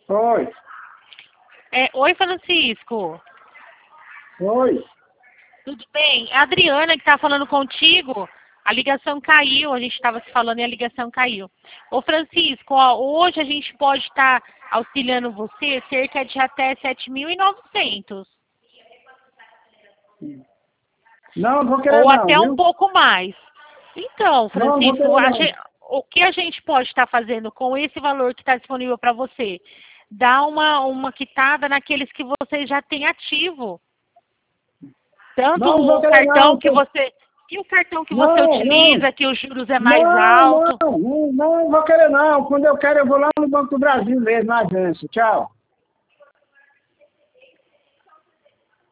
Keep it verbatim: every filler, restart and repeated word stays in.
Oi. É, oi, Francisco. Oi. Tudo bem? A Adriana que está falando contigo, a ligação caiu, a gente estava se falando e a ligação caiu. Ô, Francisco, ó, hoje a gente pode estar auxiliando você cerca de até sete mil e novecentos. Não, não vou querer Ou não, até um viu? pouco mais. Então, Não, não vou Francisco, querer a não. gen- o que a gente pode estar fazendo com esse valor que está disponível para você? Dar uma, uma quitada naqueles que você já tem ativo. Tanto Não, não vou o querer cartão não. que que- você. E o cartão que você Não, não. utiliza, que os juros é mais Não, não, alto? não, não vou querer não. Quando eu quero, eu vou lá no Banco do Brasil mesmo, na agência. Tchau.